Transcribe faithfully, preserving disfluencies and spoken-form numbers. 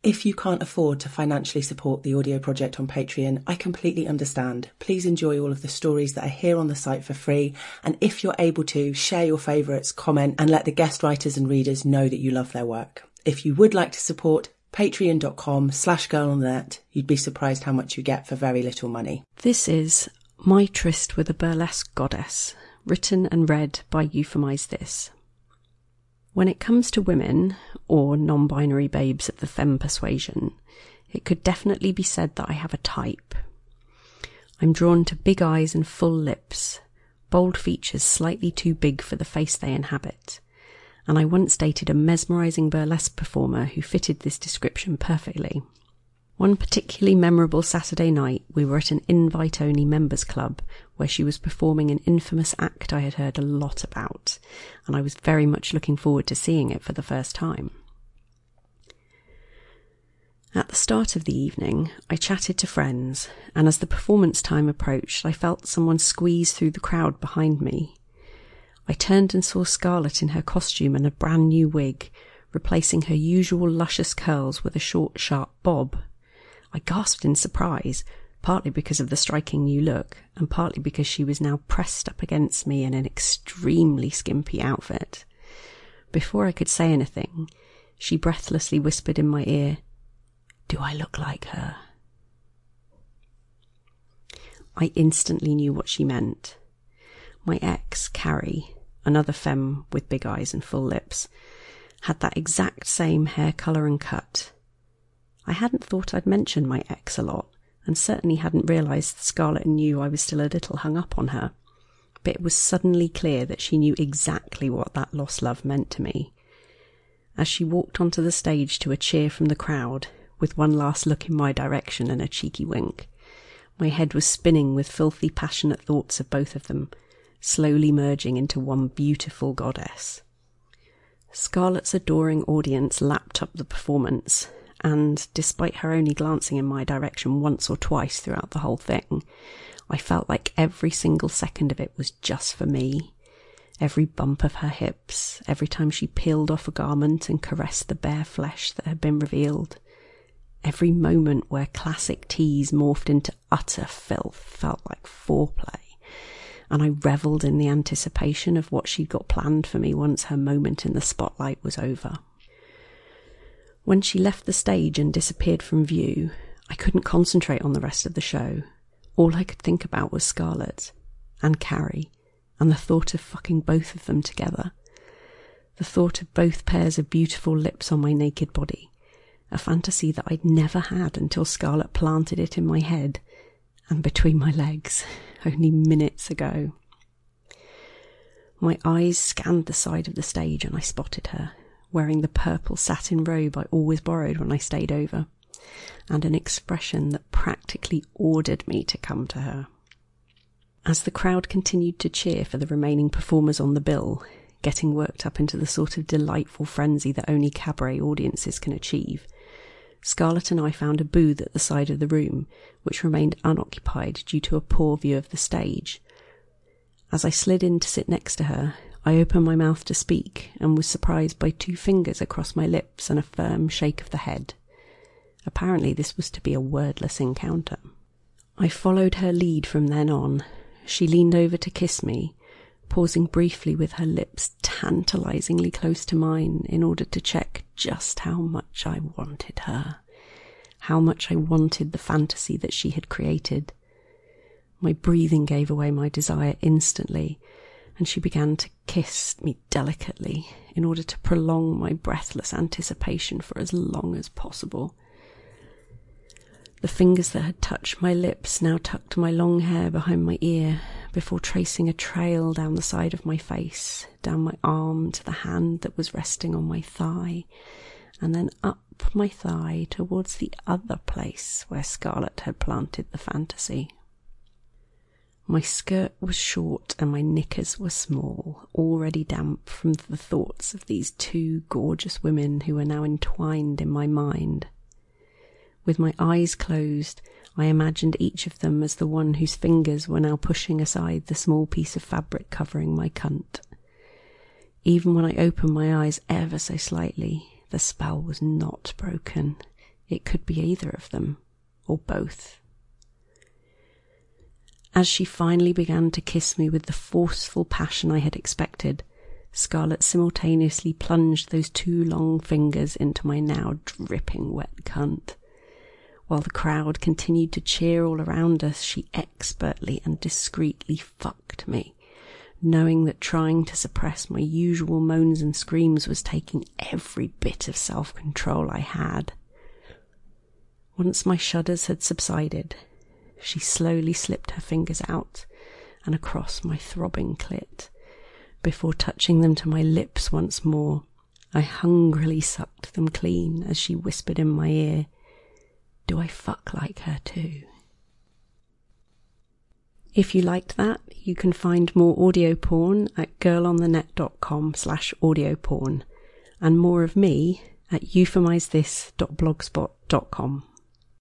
If you can't afford to financially support the audio project on Patreon, I completely understand. Please enjoy all of the stories that are here on the site for free. And if you're able to, share your favourites, comment, and let the guest writers and readers know that you love their work. If you would like to support, patreon.com slash girl on the net. You'd be surprised how much you get for very little money. This is My Tryst with a Burlesque Goddess, written and read by Euphemize This. When it comes to women, or non-binary babes of the femme persuasion, it could definitely be said that I have a type. I'm drawn to big eyes and full lips, bold features slightly too big for the face they inhabit, and I once dated a mesmerising burlesque performer who fitted this description perfectly. One particularly memorable Saturday night, we were at an invite-only members club where she was performing an infamous act I had heard a lot about, and I was very much looking forward to seeing it for the first time. At the start of the evening, I chatted to friends, and as the performance time approached, I felt someone squeeze through the crowd behind me. I turned and saw Scarlett in her costume and a brand new wig, replacing her usual luscious curls with a short, sharp bob. I gasped in surprise, partly because of the striking new look, and partly because she was now pressed up against me in an extremely skimpy outfit. Before I could say anything, she breathlessly whispered in my ear, "Do I look like her?" I instantly knew what she meant. My ex, Carrie, another femme with big eyes and full lips, had that exact same hair colour and cut. I hadn't thought I'd mentioned my ex a lot, and certainly hadn't realised Scarlett knew I was still a little hung up on her, but it was suddenly clear that she knew exactly what that lost love meant to me. As she walked onto the stage to a cheer from the crowd, with one last look in my direction and a cheeky wink, my head was spinning with filthy passionate thoughts of both of them, slowly merging into one beautiful goddess. Scarlett's adoring audience lapped up the performance, and, despite her only glancing in my direction once or twice throughout the whole thing, I felt like every single second of it was just for me. Every bump of her hips, every time she peeled off a garment and caressed the bare flesh that had been revealed, every moment where classic tease morphed into utter filth felt like foreplay, and I revelled in the anticipation of what she'd got planned for me once her moment in the spotlight was over. When she left the stage and disappeared from view, I couldn't concentrate on the rest of the show. All I could think about was Scarlett, and Carrie, and the thought of fucking both of them together. The thought of both pairs of beautiful lips on my naked body, a fantasy that I'd never had until Scarlett planted it in my head, and between my legs, only minutes ago. My eyes scanned the side of the stage and I spotted her, wearing the purple satin robe I always borrowed when I stayed over, and an expression that practically ordered me to come to her. As the crowd continued to cheer for the remaining performers on the bill, getting worked up into the sort of delightful frenzy that only cabaret audiences can achieve, Scarlett and I found a booth at the side of the room, which remained unoccupied due to a poor view of the stage. As I slid in to sit next to her, I opened my mouth to speak and was surprised by two fingers across my lips and a firm shake of the head. Apparently this was to be a wordless encounter. I followed her lead from then on. She leaned over to kiss me, pausing briefly with her lips tantalisingly close to mine in order to check just how much I wanted her, how much I wanted the fantasy that she had created. My breathing gave away my desire instantly, and she began to kiss me delicately in order to prolong my breathless anticipation for as long as possible. The fingers that had touched my lips now tucked my long hair behind my ear before tracing a trail down the side of my face, down my arm to the hand that was resting on my thigh, and then up my thigh towards the other place where Scarlett had planted the fantasy. My skirt was short and my knickers were small, already damp from the thoughts of these two gorgeous women who were now entwined in my mind. With my eyes closed, I imagined each of them as the one whose fingers were now pushing aside the small piece of fabric covering my cunt. Even when I opened my eyes ever so slightly, the spell was not broken. It could be either of them, or both. As she finally began to kiss me with the forceful passion I had expected, Scarlett simultaneously plunged those two long fingers into my now dripping wet cunt. While the crowd continued to cheer all around us, she expertly and discreetly fucked me, knowing that trying to suppress my usual moans and screams was taking every bit of self-control I had. Once my shudders had subsided, she slowly slipped her fingers out and across my throbbing clit. Before touching them to my lips once more, I hungrily sucked them clean as she whispered in my ear, "Do I fuck like her too?" If you liked that, you can find more audio porn at girlonthenet.com slash audio porn and more of me at euphemizethis dot blogspot dot com.